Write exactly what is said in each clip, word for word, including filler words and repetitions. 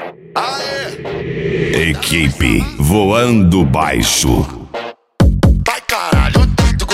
Aê. Equipe Voando Baixo. Vai caralho.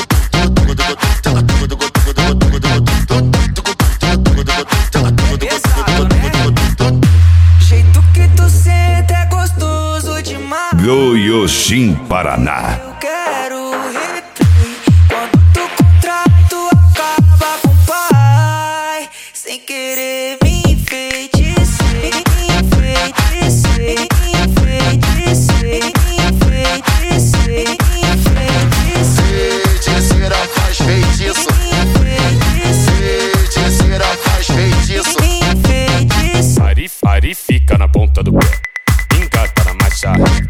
Pesado, né? Jeito que tu senta é gostoso demais. Goiôxim, Paraná. Eu quero replay. Quando tu contrai, tu acaba com o pai. Sem querer me enfeiticer, enfeiticer, enfeiticer, enfeiticer, enfeiticer. Feiticeira faz feitiço. Feiticeira faz feitiço. Ari, Ari fica na ponta do pé, engata na marcha.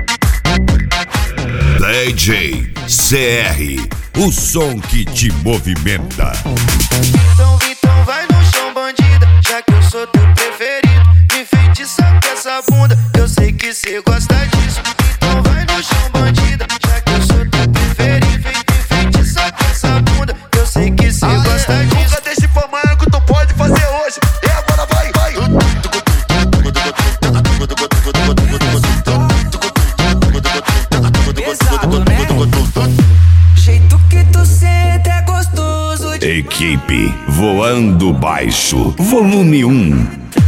D J C R, o som que te movimenta. Então, então vai no chão, bandida, já que eu sou teu preferido. Me enfeitiça com essa bunda, eu sei que cê gosta disso. Então vai no chão, bandida, já que eu sou teu preferido. Me enfeitiça com essa bunda, eu sei que cê Aê. gosta disso. Nunca deixe pra amanhã que tu pode fazer hoje. E agora vai, vai. Pesado, né? Jeito que tu senta é gostoso demais. Equipe Voando Baixo, volume um.